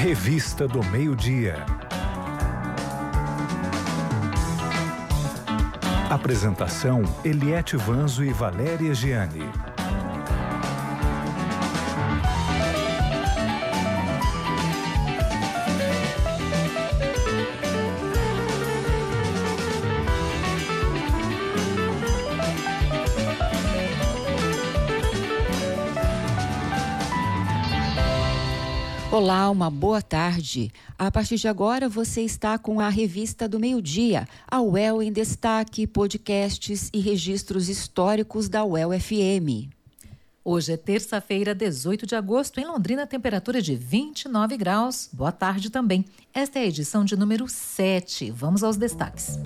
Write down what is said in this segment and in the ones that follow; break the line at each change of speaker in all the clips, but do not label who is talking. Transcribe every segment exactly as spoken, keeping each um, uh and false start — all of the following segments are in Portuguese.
Revista do Meio-Dia. Apresentação: Eliete Vanzo e Valéria Gianni.
Olá, uma boa tarde. A partir de agora você está com a Revista do Meio-Dia, a U E L em Destaque, podcasts e registros históricos da U E L F M.
Hoje é terça-feira, dezoito de agosto, em Londrina, temperatura de vinte e nove graus. Boa tarde também. Esta é a edição de número sete. Vamos aos destaques.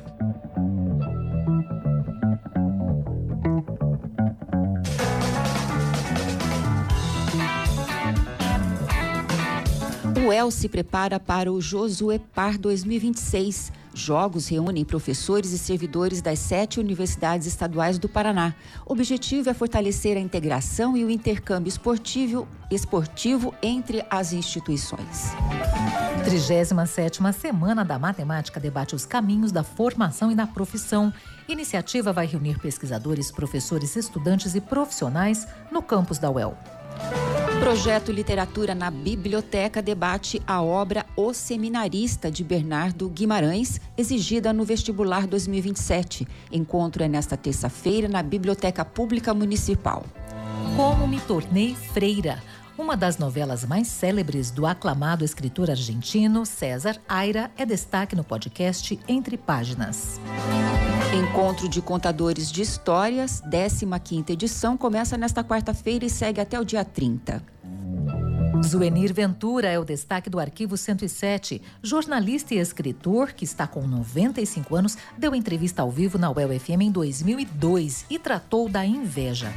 O U E L se prepara para o Josuepar dois mil e vinte e seis. Jogos reúnem professores e servidores das sete universidades estaduais do Paraná. O objetivo é fortalecer a integração e o intercâmbio esportivo, esportivo entre as instituições.
trigésima sétima Semana da Matemática debate os caminhos da formação e da profissão. Iniciativa vai reunir pesquisadores, professores, estudantes e profissionais no campus da U E L.
Projeto Literatura na Biblioteca debate a obra O Seminarista, de Bernardo Guimarães, exigida no Vestibular dois mil e vinte e sete. Encontro é nesta terça-feira na Biblioteca Pública Municipal.
Como me tornei freira. Uma das novelas mais célebres do aclamado escritor argentino César Aira é destaque no podcast Entre Páginas.
Encontro de Contadores de Histórias, décima quinta edição, começa nesta quarta-feira e segue até o dia trinta.
Zuenir Ventura é o destaque do Arquivo cento e sete. Jornalista e escritor, que está com noventa e cinco anos, deu entrevista ao vivo na U E L F M em dois mil e dois e tratou da inveja.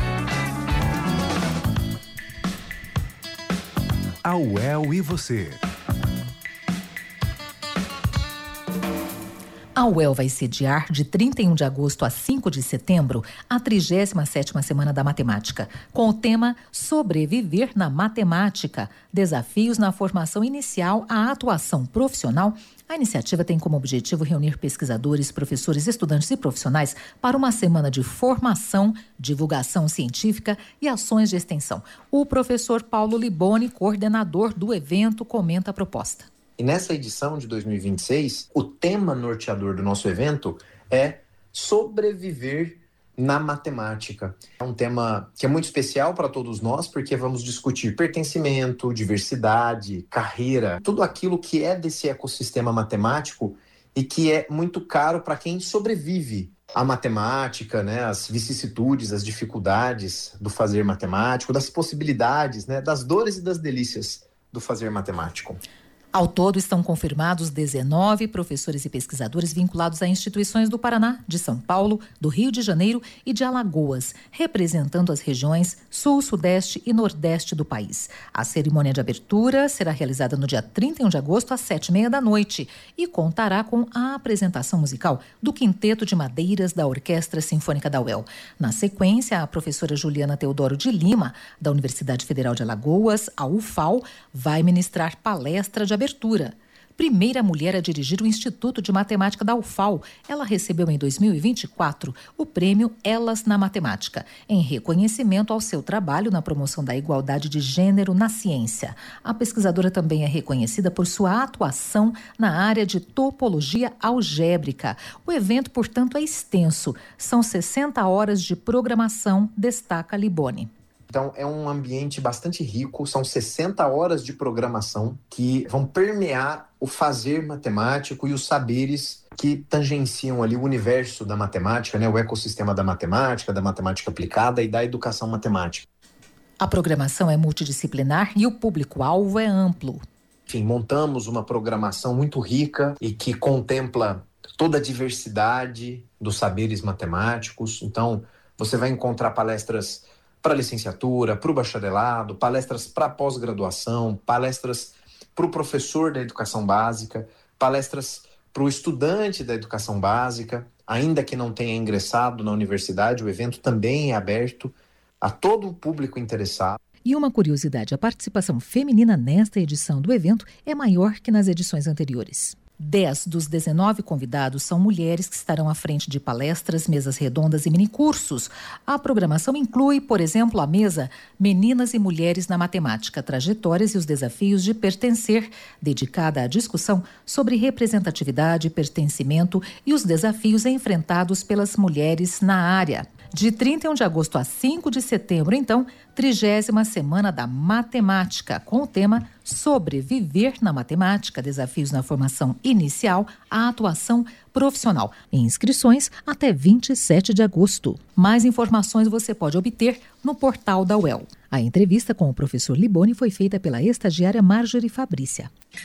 A U E L e você.
A U E L vai sediar de trinta e um de agosto a cinco de setembro a trigésima sétima Semana da Matemática, com o tema Sobreviver na Matemática, desafios na formação inicial à atuação profissional. A iniciativa tem como objetivo reunir pesquisadores, professores, estudantes e profissionais para uma semana de formação, divulgação científica e ações de extensão. O professor Paulo Liboni, coordenador do evento, comenta a proposta.
E nessa edição de dois mil e vinte e seis, o tema norteador do nosso evento é sobreviver na matemática. É um tema que é muito especial para todos nós, porque vamos discutir pertencimento, diversidade, carreira, tudo aquilo que é desse ecossistema matemático e que é muito caro para quem sobrevive à matemática, né, as vicissitudes, as dificuldades do fazer matemático, das possibilidades, né, das dores e das delícias do fazer matemático.
Ao todo, estão confirmados dezenove professores e pesquisadores vinculados a instituições do Paraná, de São Paulo, do Rio de Janeiro e de Alagoas, representando as regiões Sul, Sudeste e Nordeste do país. A cerimônia de abertura será realizada no dia trinta e um de agosto, às sete e meia da noite, e contará com a apresentação musical do Quinteto de Madeiras da Orquestra Sinfônica da U E L. Na sequência, a professora Juliana Teodoro de Lima, da Universidade Federal de Alagoas, a U F A L, vai ministrar palestra de abertura. Primeira mulher a dirigir o Instituto de Matemática da U F A L, ela recebeu em dois mil e vinte e quatro o prêmio Elas na Matemática, em reconhecimento ao seu trabalho na promoção da igualdade de gênero na ciência. A pesquisadora também é reconhecida por sua atuação na área de topologia algébrica. O evento, portanto, é extenso. São sessenta horas de programação, destaca Liboni.
Então, é um ambiente bastante rico, são sessenta horas de programação que vão permear o fazer matemático e os saberes que tangenciam ali o universo da matemática, né, o ecossistema da matemática, da matemática aplicada e da educação matemática.
A programação é multidisciplinar e o público-alvo é amplo.
Enfim, montamos uma programação muito rica e que contempla toda a diversidade dos saberes matemáticos. Então, você vai encontrar palestras para licenciatura, para o bacharelado, palestras para pós-graduação, palestras para o professor da educação básica, palestras para o estudante da educação básica, ainda que não tenha ingressado na universidade, o evento também é aberto a todo o público interessado.
E uma curiosidade, a participação feminina nesta edição do evento é maior que nas edições anteriores. Dez dos dezenove convidados são mulheres que estarão à frente de palestras, mesas redondas e minicursos. A programação inclui, por exemplo, a mesa Meninas e Mulheres na Matemática, Trajetórias e os Desafios de Pertencer, dedicada à discussão sobre representatividade, pertencimento e os desafios enfrentados pelas mulheres na área. De trinta e um de agosto a cinco de setembro, então, trigésima Semana da Matemática, com o tema Sobreviver na Matemática, desafios na formação inicial à atuação profissional. Inscrições até vinte e sete de agosto. Mais informações você pode obter no portal da U E L. A entrevista com o professor Liboni foi feita pela estagiária Marjorie Fabrícia.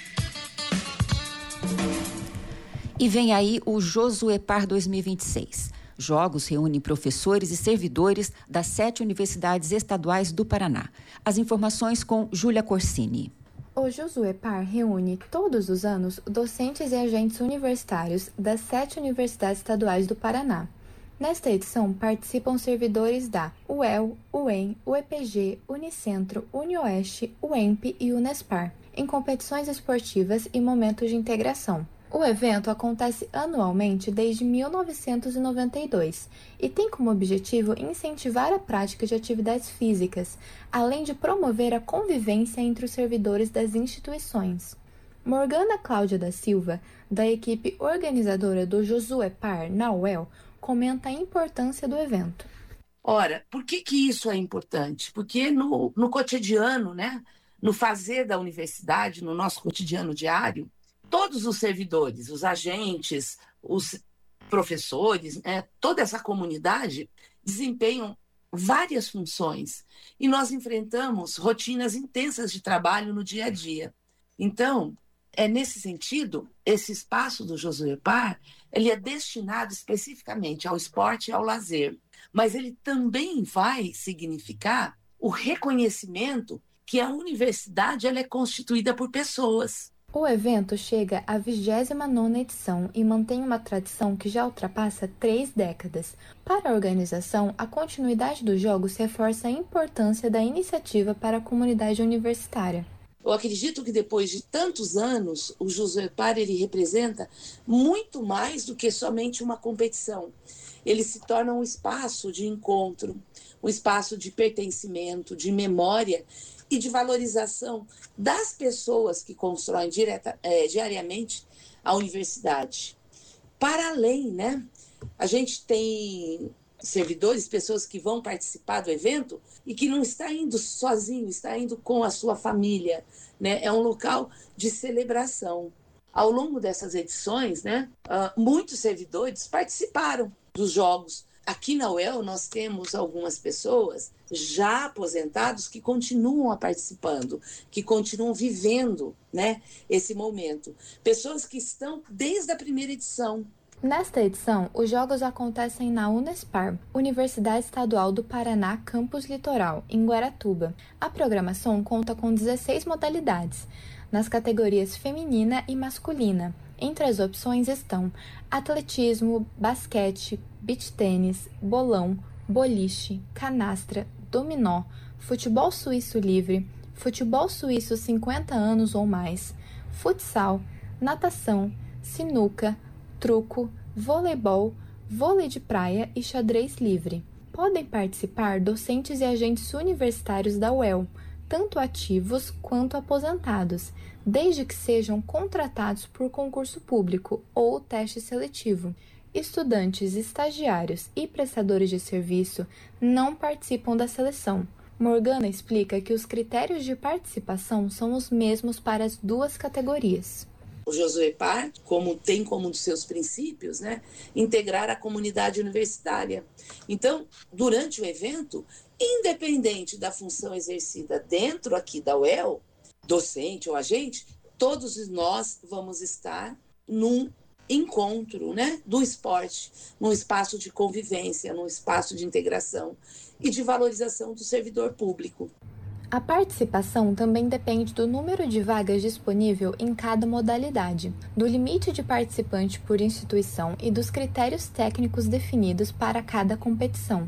E vem aí o Josuepar dois mil e vinte e seis. Jogos reúnem professores e servidores das sete universidades estaduais do Paraná. As informações com Júlia Corsini.
O Josuepar reúne todos os anos docentes e agentes universitários das sete universidades estaduais do Paraná. Nesta edição participam servidores da U E L, U E M, U E P G, Unicentro, UniOeste, U E M P e Unespar, em competições esportivas e momentos de integração. O evento acontece anualmente desde mil novecentos e noventa e dois e tem como objetivo incentivar a prática de atividades físicas, além de promover a convivência entre os servidores das instituições. Morgana Cláudia da Silva, da equipe organizadora do Josuepar na U E L, comenta a importância do evento.
Ora, por que que isso é importante? Porque no, no cotidiano, né, no fazer da universidade, no nosso cotidiano diário, todos os servidores, os agentes, os professores, né, toda essa comunidade desempenham várias funções e nós enfrentamos rotinas intensas de trabalho no dia a dia. Então, é nesse sentido, esse espaço do Josuepar, ele é destinado especificamente ao esporte e ao lazer, mas ele também vai significar o reconhecimento que a universidade ela é constituída por pessoas.
O evento chega à vigésima nona edição e mantém uma tradição que já ultrapassa três décadas. Para a organização, a continuidade dos jogos reforça a importância da iniciativa para a comunidade universitária.
Eu acredito que depois de tantos anos, o Josuepar ele representa muito mais do que somente uma competição. Ele se torna um espaço de encontro, um espaço de pertencimento, de memória e de valorização das pessoas que constroem direta, é, diariamente a universidade. Para além, né, a gente tem servidores, pessoas que vão participar do evento e que não está indo sozinho, está indo com a sua família, né? É um local de celebração. Ao longo dessas edições, né, uh, muitos servidores participaram dos jogos. Aqui na U E L nós temos algumas pessoas já aposentados que continuam a participando, que continuam vivendo, né, esse momento. Pessoas que estão desde a primeira edição.
Nesta edição, os jogos acontecem na Unespar, Universidade Estadual do Paraná, Campus Litoral, em Guaratuba. A programação conta com dezesseis modalidades, nas categorias feminina e masculina. Entre as opções estão atletismo, basquete, beach tênis, bolão, boliche, canastra, dominó, futebol suíço livre, futebol suíço cinquenta anos ou mais, futsal, natação, sinuca, truco, voleibol, vôlei de praia e xadrez livre. Podem participar docentes e agentes universitários da U E L, tanto ativos quanto aposentados, desde que sejam contratados por concurso público ou teste seletivo. Estudantes, estagiários e prestadores de serviço não participam da seleção. Morgana explica que os critérios de participação são os mesmos para as duas categorias.
O Josuepar, como tem como um dos seus princípios, né, integrar a comunidade universitária. Então, durante o evento, independente da função exercida dentro aqui da U E L, docente ou agente, todos nós vamos estar num encontro, né, do esporte, num espaço de convivência, num espaço de integração e de valorização do servidor público.
A participação também depende do número de vagas disponível em cada modalidade, do limite de participante por instituição e dos critérios técnicos definidos para cada competição.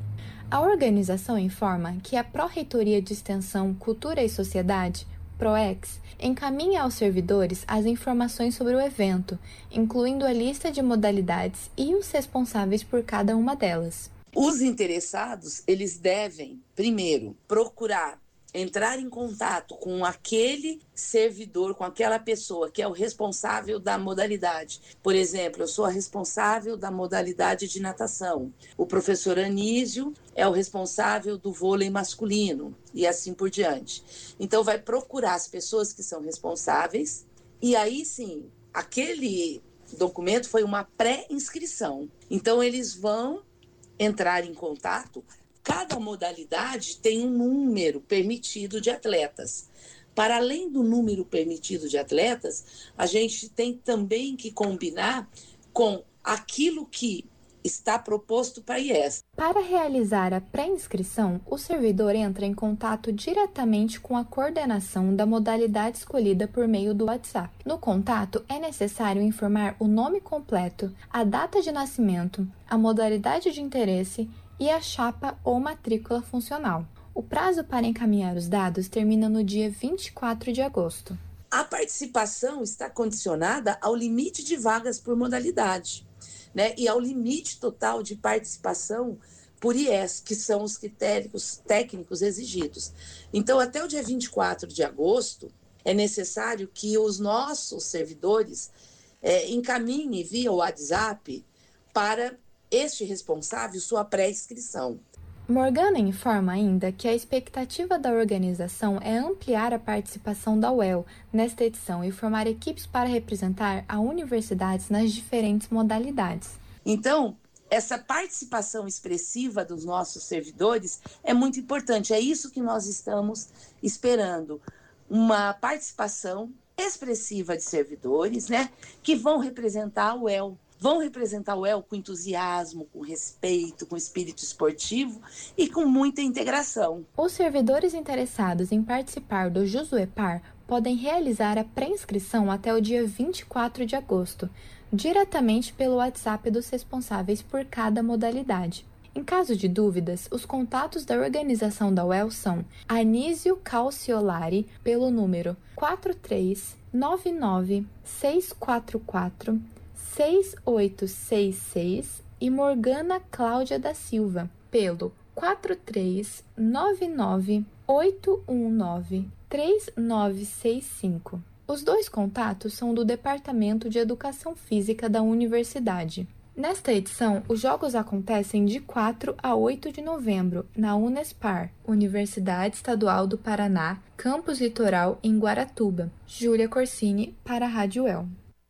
A organização informa que a Pró-Reitoria de Extensão, Cultura e Sociedade, PROEX, encaminha aos servidores as informações sobre o evento, incluindo a lista de modalidades e os responsáveis por cada uma delas.
Os interessados, eles devem, primeiro, procurar entrar em contato com aquele servidor, com aquela pessoa que é o responsável da modalidade. Por exemplo, eu sou a responsável da modalidade de natação. O professor Anísio é o responsável do vôlei masculino e assim por diante. Então, vai procurar as pessoas que são responsáveis e aí sim, aquele documento foi uma pré-inscrição. Então, eles vão entrar em contato. Cada modalidade tem um número permitido de atletas. Para além do número permitido de atletas, a gente tem também que combinar com aquilo que está proposto para a I E S.
Para realizar a pré-inscrição, o servidor entra em contato diretamente com a coordenação da modalidade escolhida por meio do WhatsApp. No contato, é necessário informar o nome completo, a data de nascimento, a modalidade de interesse e a chapa ou matrícula funcional. O prazo para encaminhar os dados termina no dia vinte e quatro de agosto.
A participação está condicionada ao limite de vagas por modalidade, né? E ao limite total de participação por I E S, que são os critérios técnicos exigidos. Então, até o dia vinte e quatro de agosto, é necessário que os nossos servidores é, encaminhem via WhatsApp para este responsável sua pré-inscrição.
Morgana informa ainda que a expectativa da organização é ampliar a participação da U E L nesta edição e formar equipes para representar a universidades nas diferentes modalidades.
Então, essa participação expressiva dos nossos servidores é muito importante. É isso que nós estamos esperando. Uma participação expressiva de servidores, né, que vão representar a U E L. Vão representar o U E L com entusiasmo, com respeito, com espírito esportivo e com muita integração.
Os servidores interessados em participar do JuSuEPAR podem realizar a pré-inscrição até o dia vinte e quatro de agosto, diretamente pelo WhatsApp dos responsáveis por cada modalidade. Em caso de dúvidas, os contatos da organização da U E L são Anísio Calciolari, pelo número quatro três nove nove seis quatro quatro seis oito seis seis e Morgana Cláudia da Silva, pelo quatro três nove nove oito um nove três nove seis cinco. Os dois contatos são do Departamento de Educação Física da Universidade. Nesta edição, os jogos acontecem de quatro a oito de novembro, na Unespar, Universidade Estadual do Paraná, Campus Litoral, em Guaratuba. Júlia Corsini, para a Rádio U E L.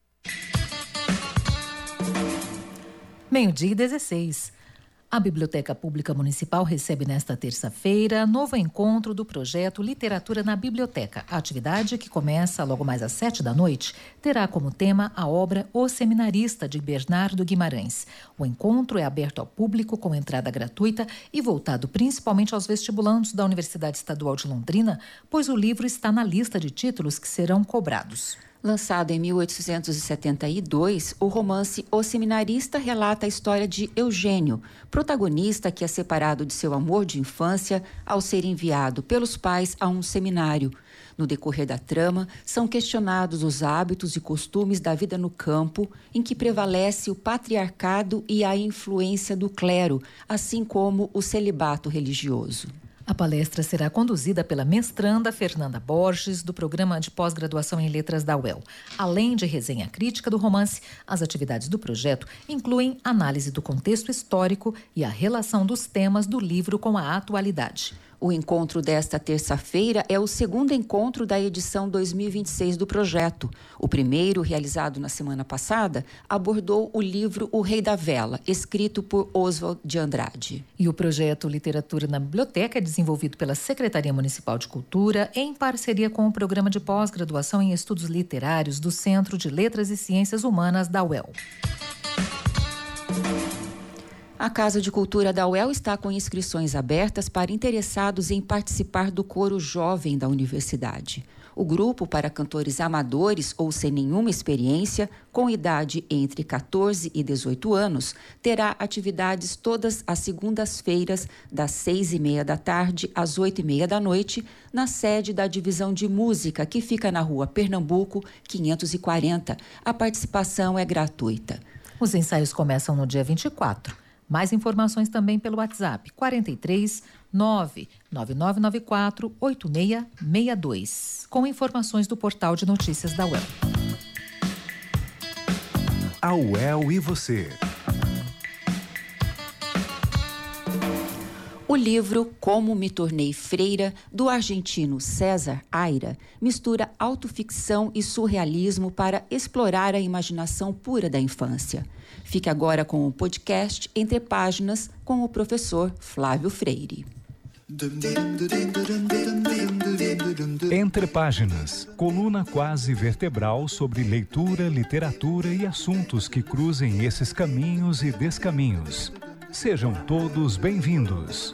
Meio-dia e dezesseis. A Biblioteca Pública Municipal recebe nesta terça-feira novo encontro do projeto Literatura na Biblioteca. A atividade, que começa logo mais às sete da noite, terá como tema a obra O Seminarista, de Bernardo Guimarães. O encontro é aberto ao público com entrada gratuita e voltado principalmente aos vestibulandos da Universidade Estadual de Londrina, pois o livro está na lista de títulos que serão cobrados.
Lançado em mil oitocentos e setenta e dois, o romance O Seminarista relata a história de Eugênio, protagonista que é separado de seu amor de infância ao ser enviado pelos pais a um seminário. No decorrer da trama, são questionados os hábitos e costumes da vida no campo, em que prevalece o patriarcado e a influência do clero, assim como o celibato religioso.
A palestra será conduzida pela mestranda Fernanda Borges, do Programa de Pós-Graduação em Letras da U E L. Além de resenha crítica do romance, as atividades do projeto incluem análise do contexto histórico e a relação dos temas do livro com a atualidade.
O encontro desta terça-feira é o segundo encontro da edição dois mil e vinte e seis do projeto. O primeiro, realizado na semana passada, abordou o livro O Rei da Vela, escrito por Oswald de Andrade.
E o projeto Literatura na Biblioteca é desenvolvido pela Secretaria Municipal de Cultura em parceria com o Programa de Pós-Graduação em Estudos Literários do Centro de Letras e Ciências Humanas da U E L.
A Casa de Cultura da U E L está com inscrições abertas para interessados em participar do coro jovem da universidade. O grupo para cantores amadores ou sem nenhuma experiência, com idade entre catorze e dezoito anos, terá atividades todas as segundas-feiras, das seis e meia da tarde às oito e meia da noite, na sede da Divisão de Música, que fica na rua Pernambuco, quinhentos e quarenta. A participação é gratuita.
Os ensaios começam no dia vinte e quatro. Mais informações também pelo WhatsApp quarenta e três, nove nove nove nove quatro, oito seis seis dois, com informações do portal de notícias da U E L.
A U E L e você.
O livro Como Me Tornei Freira, do argentino César Aira, mistura autoficção e surrealismo para explorar a imaginação pura da infância. Fique agora com o podcast Entre Páginas, com o professor Flávio Freire.
Entre Páginas, coluna quase vertebral sobre leitura, literatura e assuntos que cruzem esses caminhos e descaminhos. Sejam todos bem-vindos.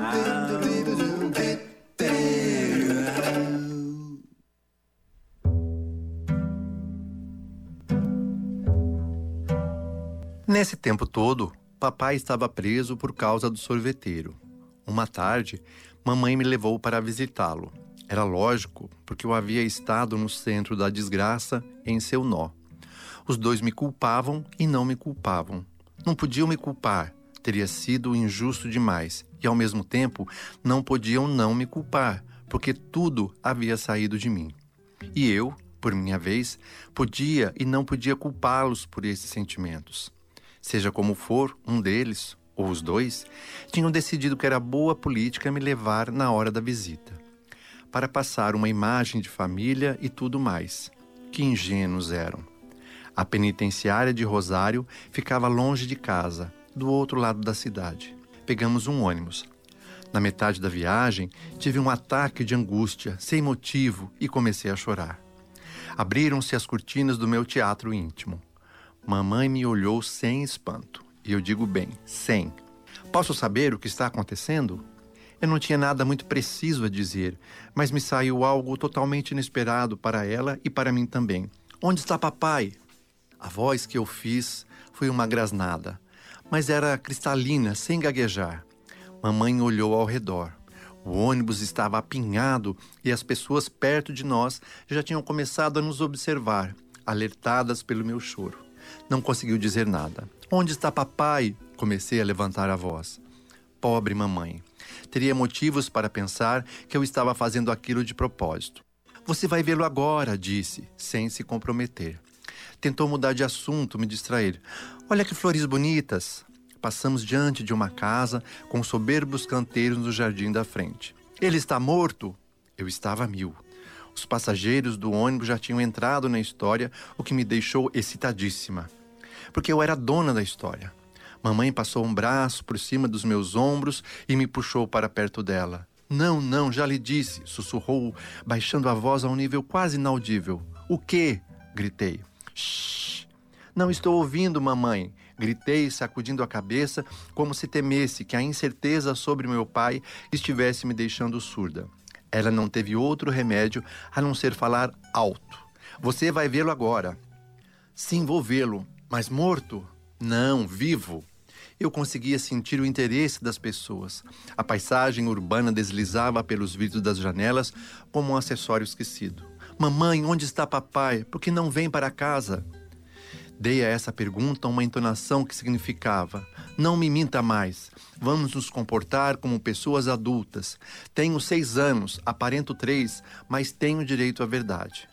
Nesse tempo todo, papai estava preso por causa do sorveteiro. Uma tarde, mamãe me levou para visitá-lo. Era lógico, porque eu havia estado no centro da desgraça em seu nó. Os dois me culpavam e não me culpavam. Não podiam me culpar. Teria sido injusto demais, e ao mesmo tempo não podiam não me culpar, porque tudo havia saído de mim. E eu, por minha vez, podia e não podia culpá-los por esses sentimentos. Seja como for, um deles, ou os dois, tinham decidido que era boa política me levar na hora da visita, para passar uma imagem de família e tudo mais. Que ingênuos eram. A penitenciária de Rosário ficava longe de casa, do outro lado da cidade. Pegamos um ônibus. Na metade da viagem, tive um ataque de angústia, sem motivo, e comecei a chorar. Abriram-se as cortinas do meu teatro íntimo. Mamãe me olhou sem espanto. E eu digo bem, sem. Posso saber o que está acontecendo? Eu não tinha nada muito preciso a dizer, mas me saiu algo totalmente inesperado para ela e para mim também. Onde está papai? A voz que eu fiz foi uma grasnada, mas era cristalina, sem gaguejar. Mamãe olhou ao redor. O ônibus estava apinhado e as pessoas perto de nós já tinham começado a nos observar, alertadas pelo meu choro. Não conseguiu dizer nada. Onde está papai? Comecei a levantar a voz. Pobre mamãe. Teria motivos para pensar que eu estava fazendo aquilo de propósito. Você vai vê-lo agora, disse, sem se comprometer. Tentou mudar de assunto, me distrair. Olha que flores bonitas. Passamos diante de uma casa com soberbos canteiros no jardim da frente. Ele está morto? Eu estava a mil. Os passageiros do ônibus já tinham entrado na história, o que me deixou excitadíssima. Porque eu era dona da história. Mamãe passou um braço por cima dos meus ombros e me puxou para perto dela. Não, não, já lhe disse, sussurrou, baixando a voz a um nível quase inaudível. O quê? Gritei. Shhh! Não estou ouvindo, mamãe. Gritei, sacudindo a cabeça, como se temesse que a incerteza sobre meu pai estivesse me deixando surda. Ela não teve outro remédio a não ser falar alto. Você vai vê-lo agora. Sim, vou vê-lo. Mas morto? Não, vivo. Eu conseguia sentir o interesse das pessoas. A paisagem urbana deslizava pelos vidros das janelas como um acessório esquecido. Mamãe, onde está papai? Por que não vem para casa? Dei a essa pergunta uma entonação que significava: não me minta mais, vamos nos comportar como pessoas adultas. Tenho seis anos, aparento três, mas tenho direito à verdade.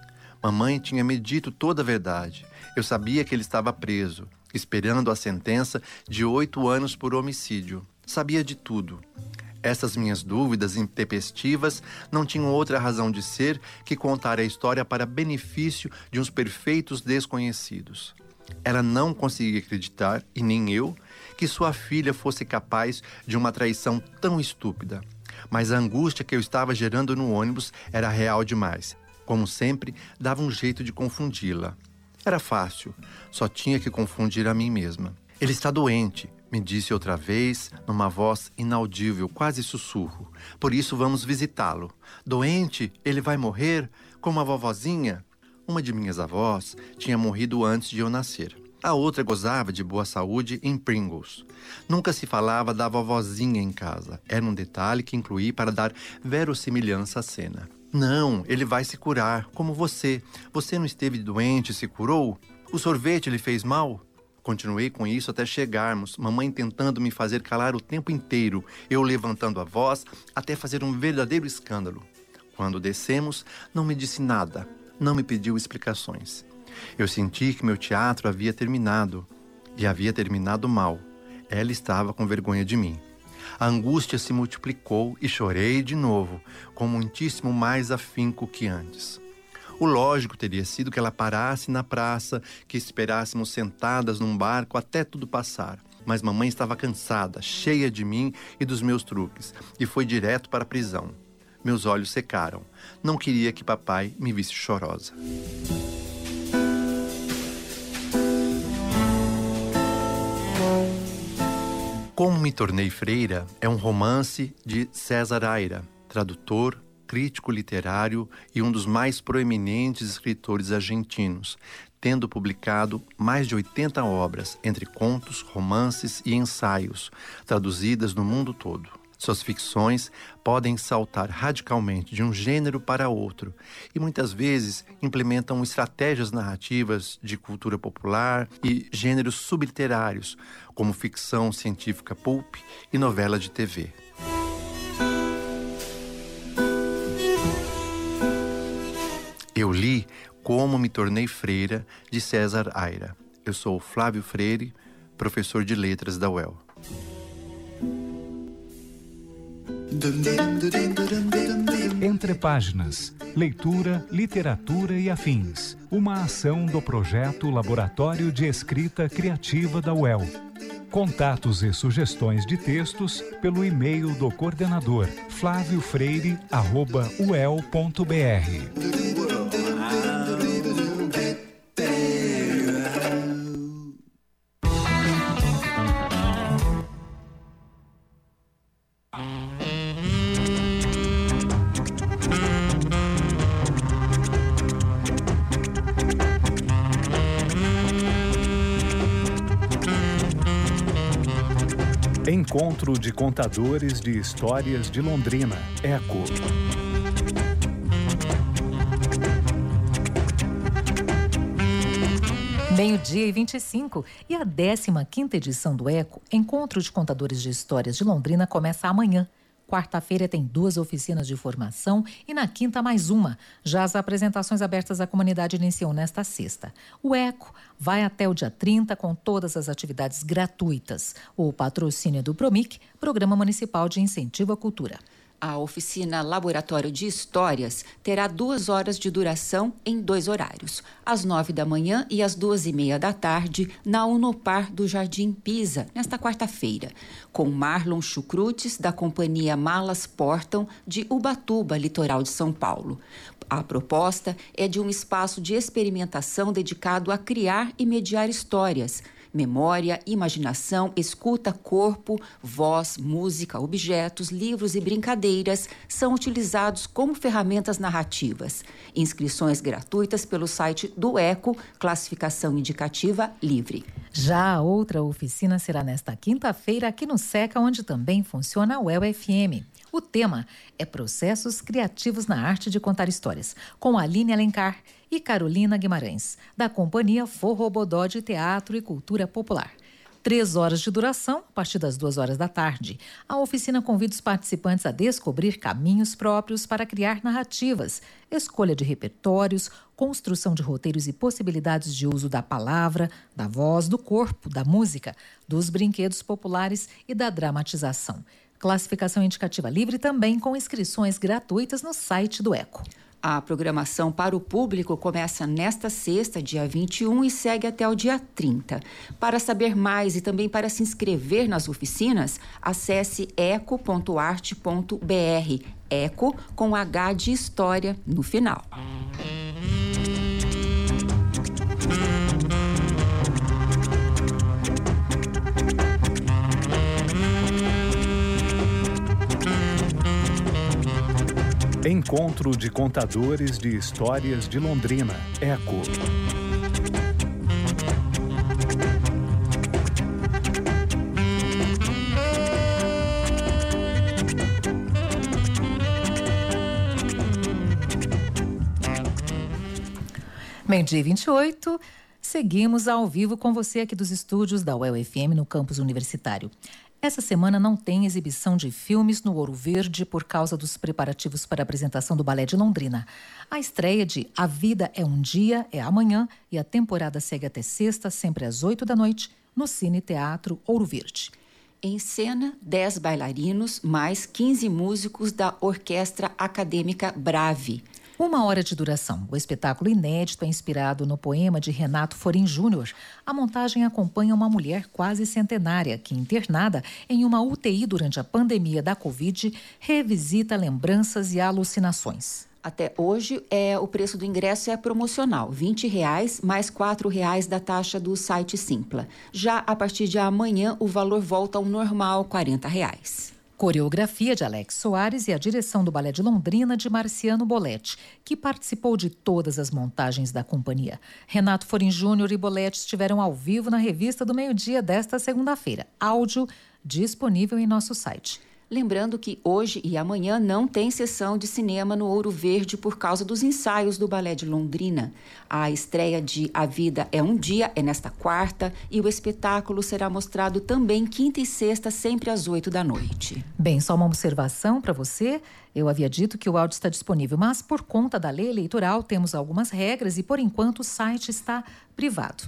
Mamãe tinha me dito toda a verdade. Eu sabia que ele estava preso, esperando a sentença de oito anos por homicídio. Sabia de tudo. Essas minhas dúvidas intempestivas não tinham outra razão de ser que contar a história para benefício de uns perfeitos desconhecidos. Ela não conseguia acreditar, e nem eu, que sua filha fosse capaz de uma traição tão estúpida. Mas a angústia que eu estava gerando no ônibus era real demais. Como sempre, dava um jeito de confundi-la. Era fácil, só tinha que confundir a mim mesma. Ele está doente, Me disse outra vez, numa voz inaudível, quase sussurro. Por isso vamos visitá-lo. Doente, ele vai morrer, como a vovozinha? Uma de minhas avós tinha morrido antes de eu nascer. A outra gozava de boa saúde em Pringles. Nunca se falava da vovozinha em casa. Era um detalhe que incluí para dar verossimilhança à cena. Não, ele vai se curar, como você. Você não esteve doente e se curou? O sorvete lhe fez mal? Continuei com isso até chegarmos, mamãe tentando me fazer calar o tempo inteiro, eu levantando a voz até fazer um verdadeiro escândalo. Quando descemos, não me disse nada, não me pediu explicações. Eu senti que meu teatro havia terminado, e havia terminado mal. Ela estava com vergonha de mim. A angústia se multiplicou e chorei de novo, com muitíssimo mais afinco que antes. O lógico teria sido que ela parasse na praça, que esperássemos sentadas num barco até tudo passar. Mas mamãe estava cansada, cheia de mim e dos meus truques, e foi direto para a prisão. Meus olhos secaram. Não queria que papai me visse chorosa. Como Me Tornei Freira é um romance de César Aira, tradutor, crítico literário e um dos mais proeminentes escritores argentinos, tendo publicado mais de oitenta obras, entre contos, romances e ensaios, traduzidas no mundo todo. Suas ficções podem saltar radicalmente de um gênero para outro e muitas vezes implementam estratégias narrativas de cultura popular e gêneros subliterários, como ficção científica pulp e novela de T V. Eu li Como Me Tornei Freira, de César Aira. Eu sou Flávio Freire, professor de letras da U E L.
Entre Páginas, leitura, literatura e afins. Uma ação do projeto Laboratório de Escrita Criativa da U E L. Contatos e sugestões de textos pelo e-mail do coordenador flaviofreire arroba u e l ponto b r. Encontro de Contadores de Histórias de Londrina, ECO.
Meio-dia e vinte e cinco, e a décima quinta edição do ECO, Encontro de Contadores de Histórias de Londrina, começa amanhã. Quarta-feira tem duas oficinas de formação e na quinta mais uma. Já as apresentações abertas à comunidade iniciam nesta sexta. O ECO vai até o dia trinta com todas as atividades gratuitas. O patrocínio do PROMIC, Programa Municipal de Incentivo à Cultura.
A oficina Laboratório de Histórias terá duas horas de duração em dois horários, às nove da manhã e às duas e meia da tarde, na Unopar do Jardim Pisa, nesta quarta-feira, com Marlon Chucrutes, da companhia Malas Portam, de Ubatuba, litoral de São Paulo. A proposta é de um espaço de experimentação dedicado a criar e mediar histórias. Memória, imaginação, escuta, corpo, voz, música, objetos, livros e brincadeiras são utilizados como ferramentas narrativas. Inscrições gratuitas pelo site do ECO, classificação indicativa livre.
Já a outra oficina será nesta quinta-feira aqui no SECA, onde também funciona a U E L F M. O tema é Processos Criativos na Arte de Contar Histórias, com Aline Alencar e Carolina Guimarães, da companhia Forrobodó de Teatro e Cultura Popular. Três horas de duração, a partir das duas horas da tarde. A oficina convida os participantes a descobrir caminhos próprios para criar narrativas, escolha de repertórios, construção de roteiros e possibilidades de uso da palavra, da voz, do corpo, da música, dos brinquedos populares e da dramatização. Classificação indicativa livre também com inscrições gratuitas no site do ECO.
A programação para o público começa nesta sexta, dia vinte e um, e segue até o dia trinta. Para saber mais e também para se inscrever nas oficinas, acesse eco ponto arte ponto b r. ECO com H de História no final.
Encontro de Contadores de Histórias de Londrina, ECO.
Meio-dia e vinte e oito, seguimos ao vivo com você aqui dos estúdios da U E L F M no campus universitário. Essa semana não tem exibição de filmes no Ouro Verde por causa dos preparativos para a apresentação do Balé de Londrina. A estreia de A Vida é um Dia é amanhã e a temporada segue até sexta, sempre às oito da noite, no Cine Teatro Ouro Verde.
Em cena, dez bailarinos, mais quinze músicos da Orquestra Acadêmica Brave.
Uma hora de duração. O espetáculo inédito é inspirado no poema de Renato Forin Júnior. A montagem acompanha uma mulher quase centenária que, internada em uma U T I durante a pandemia da Covid, revisita lembranças e alucinações.
Até hoje, é, o preço do ingresso é promocional, vinte reais mais quatro reais da taxa do site Simpla. Já a partir de amanhã, o valor volta ao normal, quarenta reais.
Coreografia de Alex Soares e a direção do Balé de Londrina de Marciano Boletti, que participou de todas as montagens da companhia. Renato Forin Júnior e Boletti estiveram ao vivo na Revista do Meio-Dia desta segunda-feira. Áudio disponível em nosso site.
Lembrando que hoje e amanhã não tem sessão de cinema no Ouro Verde por causa dos ensaios do Balé de Londrina. A estreia de A Vida é um Dia é nesta quarta e o espetáculo será mostrado também quinta e sexta, sempre às oito da noite.
Bem, só uma observação para você. Eu havia dito que o áudio está disponível, mas por conta da lei eleitoral temos algumas regras e por enquanto o site está privado.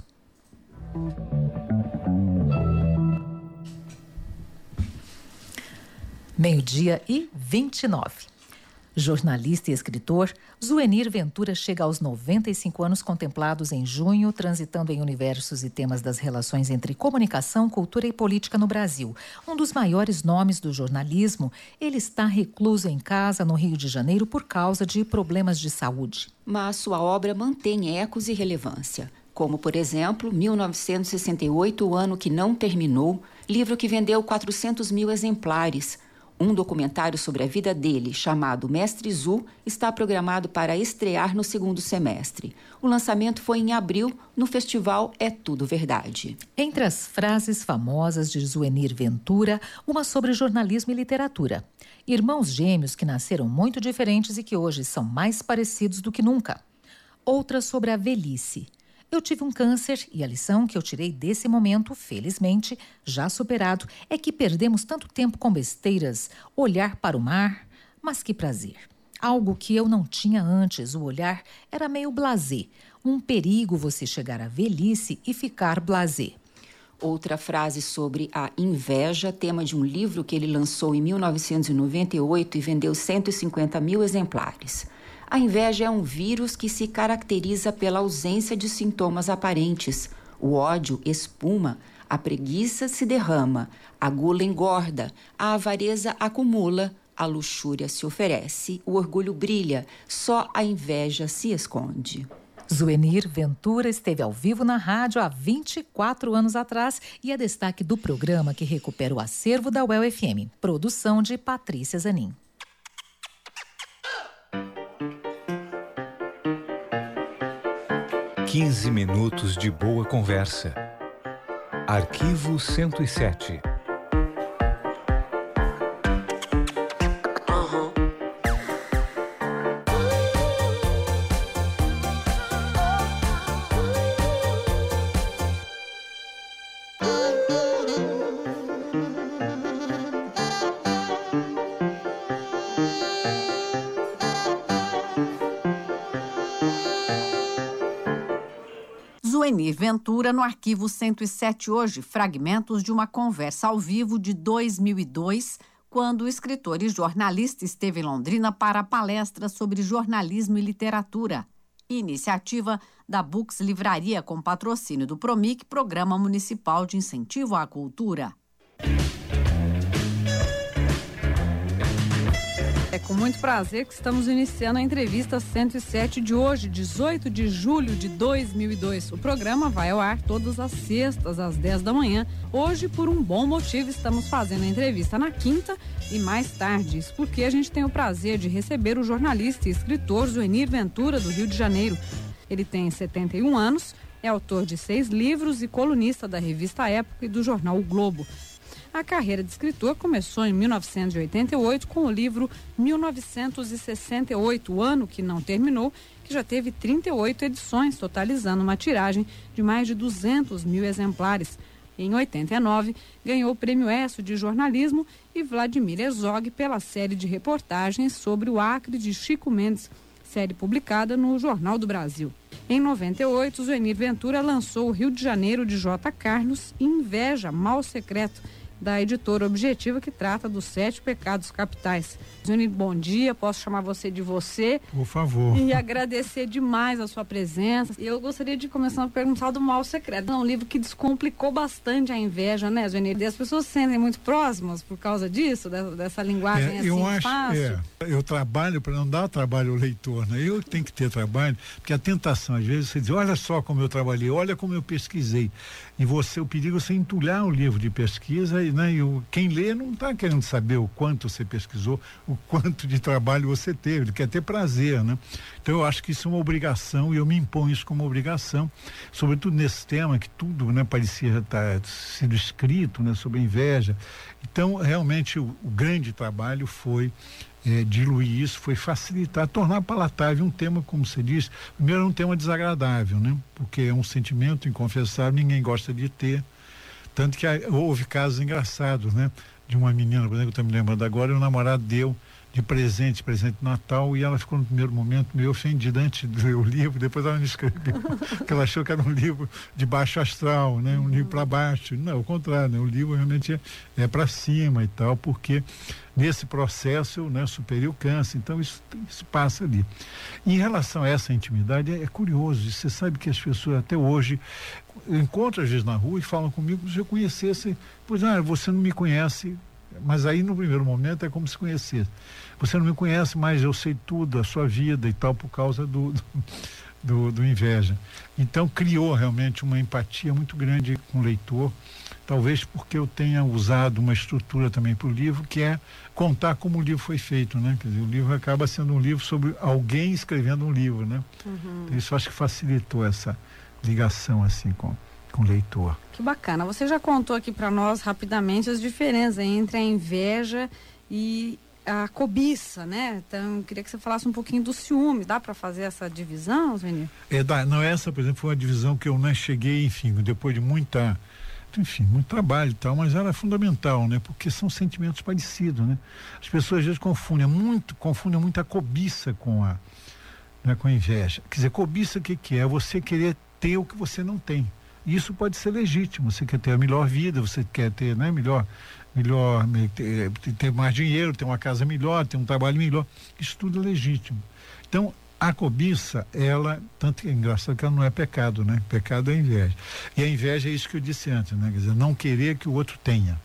Meio-dia e vinte e nove. Jornalista e escritor, Zuenir Ventura chega aos noventa e cinco anos contemplados em junho, transitando em universos e temas das relações entre comunicação, cultura e política no Brasil. Um dos maiores nomes do jornalismo, ele está recluso em casa no Rio de Janeiro por causa de problemas de saúde.
Mas sua obra mantém ecos e relevância. Como, por exemplo, mil novecentos e sessenta e oito, o ano que não terminou, livro que vendeu quatrocentos mil exemplares. Um documentário sobre a vida dele, chamado Mestre Zu, está programado para estrear no segundo semestre. O lançamento foi em abril, no festival É Tudo Verdade.
Entre as frases famosas de Zuenir Ventura, uma sobre jornalismo e literatura. Irmãos gêmeos que nasceram muito diferentes e que hoje são mais parecidos do que nunca. Outra sobre a velhice. Eu tive um câncer e a lição que eu tirei desse momento, felizmente, já superado, é que perdemos tanto tempo com besteiras, olhar para o mar, mas que prazer. Algo que eu não tinha antes, o olhar era meio blasé. Um perigo você chegar à velhice e ficar blasé.
Outra frase sobre a inveja, tema de um livro que ele lançou em mil novecentos e noventa e oito e vendeu cento e cinquenta mil exemplares. A inveja é um vírus que se caracteriza pela ausência de sintomas aparentes. O ódio espuma, a preguiça se derrama, a gula engorda, a avareza acumula, a luxúria se oferece, o orgulho brilha, só a inveja se esconde.
Zuenir Ventura esteve ao vivo na rádio há vinte e quatro anos atrás e é destaque do programa que recupera o acervo da U E L F M. Produção de Patrícia Zanin.
quinze minutos de boa conversa. Arquivo cento e sete.
Zuenir Ventura no Arquivo cento e sete hoje, fragmentos de uma conversa ao vivo de dois mil e dois, quando o escritor e jornalista esteve em Londrina para a palestra sobre jornalismo e literatura, iniciativa da Books Livraria com patrocínio do Promic, Programa Municipal de Incentivo à Cultura.
É com muito prazer que estamos iniciando a entrevista cento e sete de hoje, dezoito de julho de dois mil e dois. O programa vai ao ar todas as sextas, às dez da manhã. Hoje, por um bom motivo, estamos fazendo a entrevista na quinta e mais tarde. Isso porque a gente tem o prazer de receber o jornalista e escritor Zuenir Ventura, do Rio de Janeiro. Ele tem setenta e um anos, é autor de seis livros e colunista da revista Época e do jornal O Globo. A carreira de escritor começou em mil novecentos e oitenta e oito com o livro mil novecentos e sessenta e oito, o ano que não terminou, que já teve trinta e oito edições, totalizando uma tiragem de mais de duzentos mil exemplares. Em oitenta e nove, ganhou o Prêmio ESSO de Jornalismo e Vladimir Herzog pela série de reportagens sobre o Acre de Chico Mendes, série publicada no Jornal do Brasil. Em noventa e oito, Zuenir Ventura lançou o Rio de Janeiro de J. Carlos e Inveja, Mal Secreto, da editora Objetiva, que trata dos sete pecados capitais. Zuenir, bom dia, posso chamar você de você?
Por favor.
E agradecer demais a sua presença. E eu gostaria de começar a perguntar do Mal Secreto. É um livro que descomplicou bastante a inveja, né, Zuenir? E as pessoas se sentem muito próximas por causa disso, dessa, dessa linguagem
é,
assim
eu acho,
fácil?
É, eu trabalho para não dar trabalho ao leitor, né? Eu tenho que ter trabalho, porque a tentação, às vezes, você diz, olha só como eu trabalhei, olha como eu pesquisei. E você, o perigo é você entulhar um livro de pesquisa e, né, e o, quem lê não está querendo saber o quanto você pesquisou, o quanto de trabalho você teve, ele quer ter prazer, né? Então eu acho que isso é uma obrigação e eu me imponho isso como obrigação, sobretudo nesse tema que tudo, né, parecia estar sendo escrito, né, sobre a inveja. Então realmente o, o grande trabalho foi É, diluir isso, foi facilitar, tornar palatável um tema, como você diz, primeiro é um tema desagradável, né? Porque é um sentimento inconfessável, ninguém gosta de ter, tanto que houve casos engraçados, né? De uma menina, por exemplo, que eu estou me lembrando agora, o namorado deu de presente, presente de Natal, e ela ficou no primeiro momento meio ofendida antes de ler o livro, depois ela me escreveu, que ela achou que era um livro de baixo astral, né? Um livro para baixo. Não, ao contrário, né? O livro realmente é, é para cima e tal, porque nesse processo, né, superei o câncer, então isso, isso passa ali. Em relação a essa intimidade, é, é curioso, você sabe que as pessoas até hoje encontram às vezes na rua e falam comigo, se eu conhecesse, pois ah, você não me conhece, mas aí no primeiro momento é como se conhecesse. Você não me conhece, mas eu sei tudo, a sua vida e tal, por causa do, do, do, do inveja. Então criou realmente uma empatia muito grande com o leitor, talvez porque eu tenha usado uma estrutura também para o livro, que é contar como o livro foi feito, né? Quer dizer, o livro acaba sendo um livro sobre alguém escrevendo um livro, né? Uhum. Então, isso acho que facilitou essa ligação assim com, com o leitor.
Que bacana. Você já contou aqui para nós rapidamente as diferenças entre a inveja e a cobiça, né? Então, eu queria que você falasse um pouquinho do ciúme. Dá para fazer essa divisão, Zuenir?
É, dá. Não, essa, por exemplo, foi uma divisão que eu não cheguei, enfim, depois de muita... enfim, muito trabalho e tal, mas ela é fundamental, né? Porque são sentimentos parecidos, né? As pessoas às vezes confundem muito, confundem muito a cobiça com a, né, com a inveja. Quer dizer, cobiça o que que é? É você querer ter o que você não tem. Isso pode ser legítimo, você quer ter a melhor vida, você quer ter, né, melhor, melhor, ter, ter mais dinheiro, ter uma casa melhor, ter um trabalho melhor. Isso tudo é legítimo. Então, a cobiça, ela, tanto que é engraçado que ela não é pecado, né? Pecado é a inveja. E a inveja é isso que eu disse antes, né? Quer dizer, não querer que o outro tenha.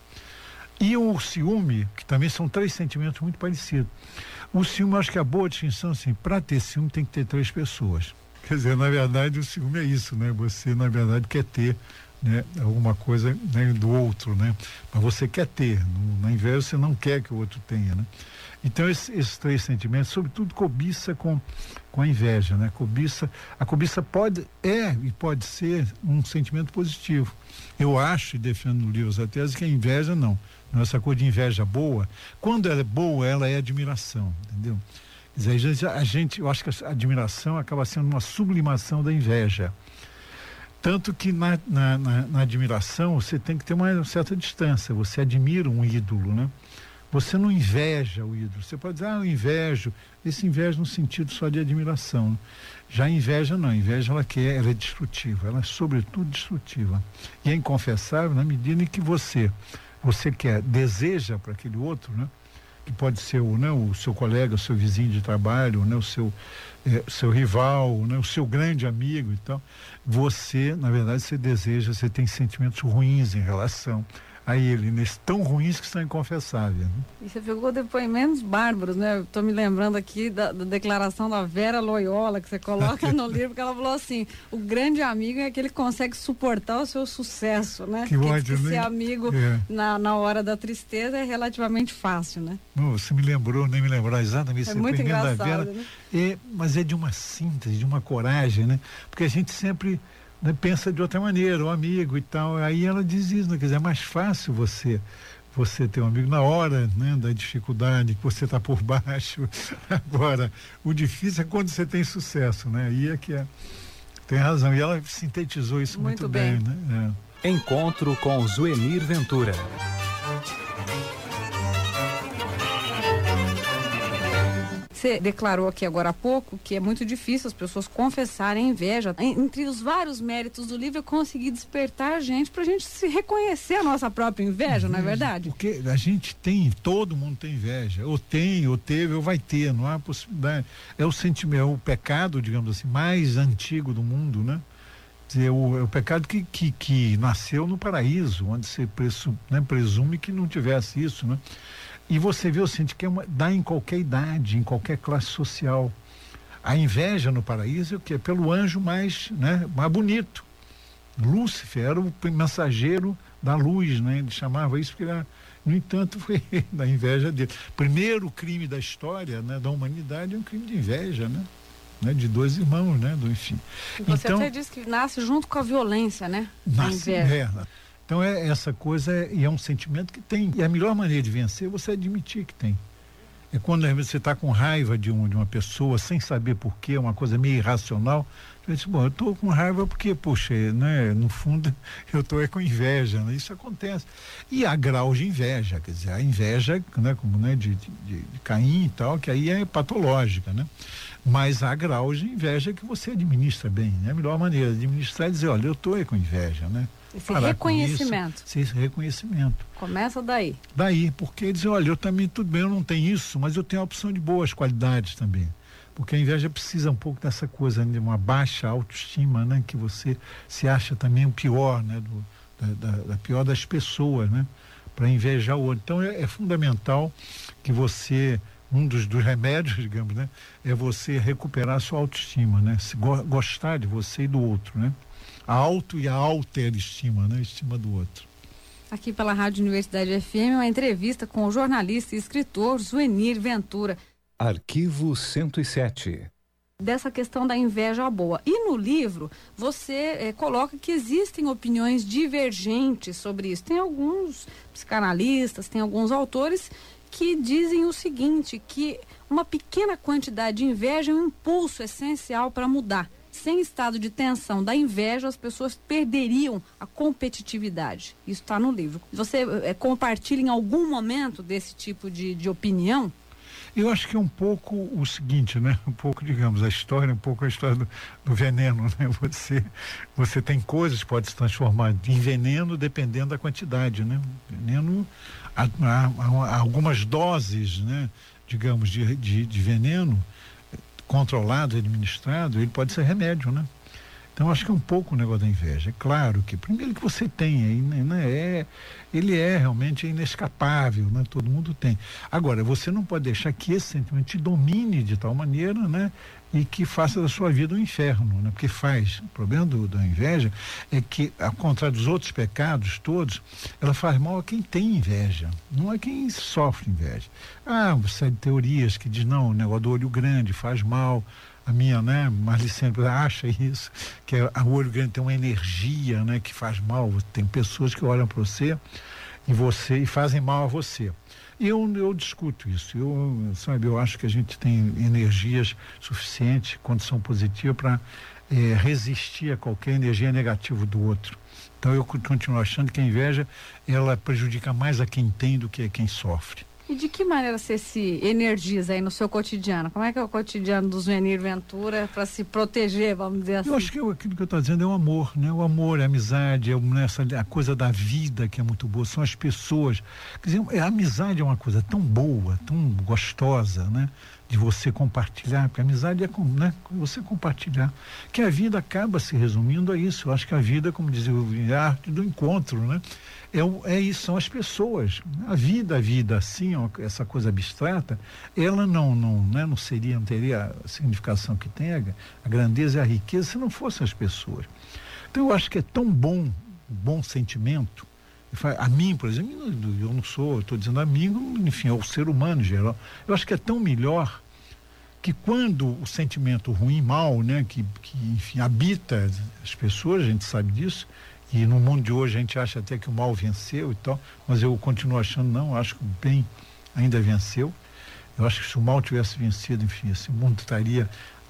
E o ciúme, que também são três sentimentos muito parecidos. O ciúme, eu acho que a boa distinção, assim, para ter ciúme tem que ter três pessoas. Quer dizer, na verdade, o ciúme é isso, né? Você, na verdade, quer ter, né, alguma coisa, né, do outro, né? Mas você quer ter. No, na inveja, você não quer que o outro tenha, né? Então, esses, esses três sentimentos, sobretudo cobiça com, com a inveja, né? Cobiça, a cobiça pode, é e pode ser um sentimento positivo. Eu acho, e defendo no livro essa tese, que a inveja não. Não é essa coisa de inveja boa. Quando ela é boa, ela é admiração, entendeu? Quer dizer, a gente, a gente, eu acho que a admiração acaba sendo uma sublimação da inveja. Tanto que na, na, na, na admiração você tem que ter uma certa distância. Você admira um ídolo, né? Você não inveja o ídolo. Você pode dizer, ah, eu invejo. Esse inveja no sentido só de admiração. Já a inveja não. A inveja, ela quer, ela é destrutiva. Ela é, sobretudo, destrutiva. E é inconfessável na medida em que você, você quer, deseja para aquele outro, né? Que pode ser o, né, o seu colega, o seu vizinho de trabalho, né, o seu, eh, seu rival, né, o seu grande amigo e tal. Você, na verdade, você deseja, você tem sentimentos ruins em relação a ele, nesse tão ruins que são inconfessáveis. Né?
E você pegou depoimentos bárbaros, né? Eu tô me lembrando aqui da, da declaração da Vera Loyola, que você coloca no livro, que ela falou assim, o grande amigo é aquele que consegue suportar o seu sucesso, né?
Que
Porque
ódio,
que
né?
ser amigo
é.
na, na hora da tristeza é relativamente fácil, né?
Não, você me lembrou, nem me lembrou exatamente
é
esse
muito
depoimento da
engraçado,
Vera.
né?
É, mas é de uma síntese, de uma coragem, né? Porque a gente sempre, né, pensa de outra maneira, o amigo e tal. Aí ela diz isso, né? Quer dizer, é mais fácil você você ter um amigo na hora, né, da dificuldade, que você está por baixo. Agora, o difícil é quando você tem sucesso, né? Aí é que é. Tem razão. E ela sintetizou isso muito, muito bem, bem, né?
É. Encontro com Zuenir Ventura.
Você declarou aqui agora há pouco que é muito difícil as pessoas confessarem inveja. Entre os vários méritos do livro, eu consegui despertar a gente para a gente se reconhecer a nossa própria inveja, não é verdade?
Porque a gente tem, todo mundo tem inveja. Ou tem, ou teve, ou vai ter, não há possibilidade. É o sentimento, é o pecado, digamos assim, mais antigo do mundo, né? É o, é o pecado que, que, que nasceu no paraíso, onde se presu, né, presume que não tivesse isso, né? E você vê o seguinte, que é uma, dá em qualquer idade, em qualquer classe social. A inveja no paraíso é o quê? Pelo anjo mais, né, mais bonito. Lúcifer era o mensageiro da luz, né? Ele chamava isso porque era, no entanto, foi da inveja dele. Primeiro crime da história, né, da humanidade é um crime de inveja, né? Né, de dois irmãos, né? Do, enfim.
E você
então,
até disse que nasce junto com a violência, né?
Nasce, a inveja. É, então é essa coisa, é, e é um sentimento que tem. E a melhor maneira de vencer é você admitir que tem. É quando você está com raiva de, um, de uma pessoa, sem saber porquê, uma coisa meio irracional. Você diz, bom, eu estou com raiva porque, poxa, né, no fundo eu estou é com inveja, né? Isso acontece. E há graus de inveja, quer dizer, a inveja, né, como, né, de, de, de Caim e tal, que aí é patológica, né? Mas há graus de inveja que você administra bem, né? A melhor maneira de administrar é dizer, olha, eu estou é com inveja, né?
Esse
Parar
reconhecimento.
Isso, esse reconhecimento.
Começa daí.
Daí, porque dizer, olha, eu também, tudo bem, eu não tenho isso, mas eu tenho a opção de boas qualidades também. Porque a inveja precisa um pouco dessa coisa, de uma baixa autoestima, né? Que você se acha também o pior, né? Do, da, da, da pior das pessoas, né? Para invejar o outro. Então é, é fundamental que você, um dos, dos remédios, digamos, né? É você recuperar a sua autoestima, né? Se go, gostar de você e do outro, né? A auto e a autoestima, né? Estima do outro.
Aqui pela Rádio Universidade F M, uma entrevista com o jornalista e escritor Zuenir Ventura.
Arquivo cento e sete.
Dessa questão da inveja boa. E no livro, você eh, coloca que existem opiniões divergentes sobre isso. Tem alguns psicanalistas, tem alguns autores que dizem o seguinte, que uma pequena quantidade de inveja é um impulso essencial para mudar. Sem estado de tensão da inveja, as pessoas perderiam a competitividade. Isso está no livro. Você é, compartilha em algum momento desse tipo de, de opinião?
Eu acho que é um pouco o seguinte, né? Um pouco, digamos, a história, um pouco a história do, do veneno, né? Você, você tem coisas que podem se transformar em veneno dependendo da quantidade, né? Veneno, há, há, há algumas doses, né? Digamos, de, de, de veneno controlado, administrado, ele pode ser remédio, né? Então acho que é um pouco o negócio da inveja. É claro que primeiro que você tem aí, né? É, ele é realmente inescapável, né? Todo mundo tem. Agora, você não pode deixar que esse sentimento te domine de tal maneira, né? E que faça da sua vida um inferno, né? Porque faz. O problema do, da inveja é que, ao contrário dos outros pecados todos, ela faz mal a quem tem inveja, não é quem sofre inveja. Ah, uma série de teorias que diz, não, o negócio do olho grande faz mal. A minha, né, Marli sempre acha isso, que é, o olho grande tem uma energia, né, que faz mal. Tem pessoas que olham para você e você e fazem mal a você. E eu, eu discuto isso. Eu, sabe, eu acho que a gente tem energias suficientes, condição positiva para é, resistir a qualquer energia negativa do outro. Então eu continuo achando que a inveja, ela prejudica mais a quem tem do que a quem sofre.
E de que maneira você se energiza aí no seu cotidiano? Como é que é o cotidiano do Zuenir Ventura para se proteger, vamos dizer assim?
Eu acho que eu, aquilo que eu estou dizendo é o amor, né? O amor, a amizade, é essa, a coisa da vida que é muito boa, são as pessoas. Quer dizer, a amizade é uma coisa tão boa, tão gostosa, né? de você compartilhar, porque a amizade é, né, você compartilhar, que a vida acaba se resumindo a isso. Eu acho que a vida, como dizia o a arte do encontro, né? É, é isso, são as pessoas. A vida, a vida assim, ó, essa coisa abstrata, ela não, não, né, não seria, não teria a significação que tem, a, a grandeza e a riqueza, se não fossem as pessoas. Então eu acho que é tão bom, o bom sentimento. A mim, por exemplo, eu não sou, eu estou dizendo a mim, enfim, ao ser humano em geral. Eu acho que é tão melhor que quando o sentimento ruim, mal, né, que, que enfim, habita as pessoas, a gente sabe disso, e no mundo de hoje a gente acha até que o mal venceu e tal, mas eu continuo achando, não, acho que o bem ainda venceu. Eu acho que se o mal tivesse vencido, enfim, esse mundo estaria,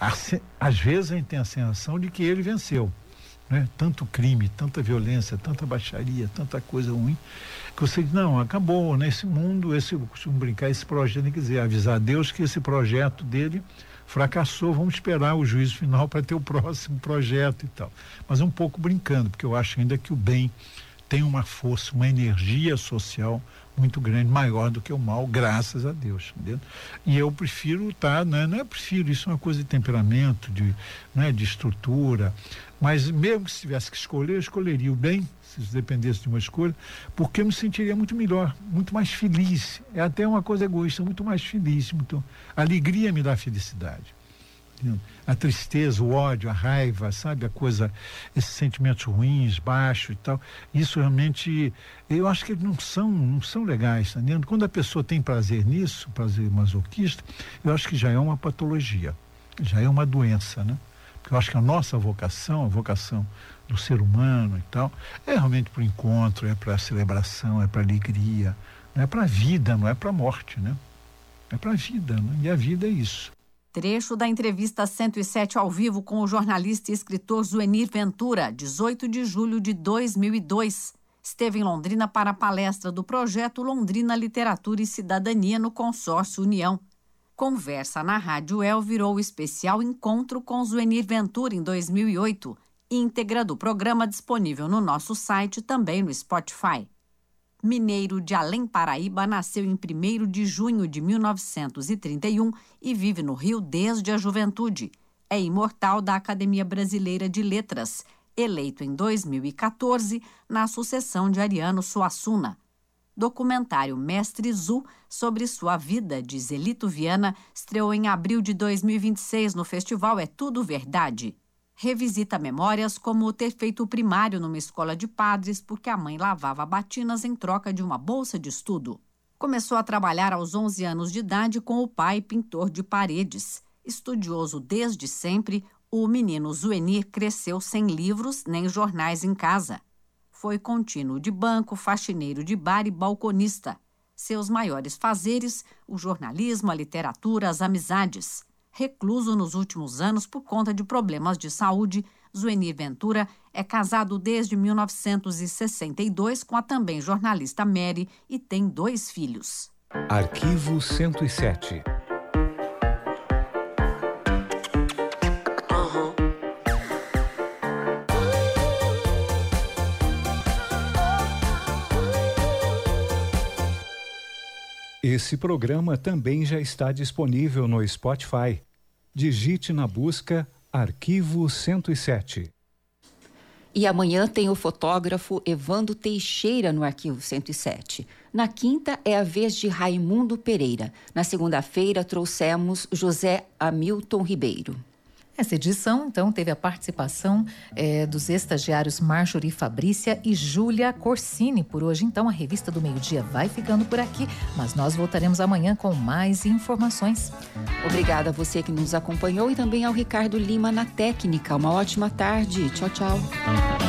às vezes a gente tem a sensação de que ele venceu. Né? Tanto crime, tanta violência, tanta baixaria, tanta coisa ruim, que você diz, não, acabou, nesse mundo, esse, costumo brincar, esse projeto, quer dizer, avisar a Deus que esse projeto dele fracassou, vamos esperar o juízo final para ter o próximo projeto e tal. Mas um pouco brincando, porque eu acho ainda que o bem tem uma força, uma energia social muito grande, maior do que o mal, graças a Deus, entendeu? E eu prefiro estar, né? Não é prefiro, isso é uma coisa de temperamento, de, né? De estrutura, mas mesmo que se tivesse que escolher, eu escolheria o bem, se dependesse de uma escolha, porque eu me sentiria muito melhor, muito mais feliz, é até uma coisa egoísta, muito mais feliz, muito, a alegria me dá felicidade. A tristeza, o ódio, a raiva, sabe, a coisa, esses sentimentos ruins, baixos e tal, isso realmente, eu acho que não são, não são legais, tá entendendo? Quando a pessoa tem prazer nisso, prazer masoquista, eu acho que já é uma patologia, já é uma doença, né? Porque eu acho que a nossa vocação, a vocação do ser humano e tal, é realmente para o encontro, é para a celebração, é para a alegria, não é para a vida, não é para a morte, né? É para a vida, né? E a vida é isso.
Trecho da entrevista cento e sete ao vivo com o jornalista e escritor Zuenir Ventura, dezoito de julho de dois mil e dois. Esteve em Londrina para a palestra do projeto Londrina Literatura e Cidadania no Consórcio União. Conversa na Rádio El virou o especial Encontro com Zuenir Ventura em dois mil e oito, íntegra do programa disponível no nosso site e também no Spotify. Mineiro de Além Paraíba, nasceu em primeiro de junho de mil novecentos e trinta e um e vive no Rio desde a juventude. É imortal da Academia Brasileira de Letras, eleito em dois mil e quatorze na sucessão de Ariano Suassuna. Documentário Mestre Zu, sobre sua vida, de Zelito Viana, estreou em abril de dois mil e vinte e seis no festival É Tudo Verdade. Revisita memórias como ter feito o primário numa escola de padres porque a mãe lavava batinas em troca de uma bolsa de estudo. Começou a trabalhar aos onze anos de idade com o pai, pintor de paredes. Estudioso desde sempre, o menino Zuenir cresceu sem livros nem jornais em casa. Foi contínuo de banco, faxineiro de bar e balconista. Seus maiores fazeres, o jornalismo, a literatura, as amizades. Recluso nos últimos anos por conta de problemas de saúde, Zuenir Ventura é casado desde mil novecentos e sessenta e dois com a também jornalista Mary e tem dois filhos.
Arquivo cento e sete. Esse programa também já está disponível no Spotify. Digite na busca Arquivo cento e sete.
E amanhã tem o fotógrafo Evandro Teixeira no Arquivo cento e sete. Na quinta é a vez de Raimundo Pereira. Na segunda-feira trouxemos José Hamilton Ribeiro.
Essa edição, então, teve a participação é, dos estagiários Marjorie Fabrícia e Júlia Corsini. Por hoje, então, a Revista do Meio-Dia vai ficando por aqui, mas nós voltaremos amanhã com mais informações.
Obrigada a você que nos acompanhou e também ao Ricardo Lima na técnica. Uma ótima tarde. Tchau, tchau.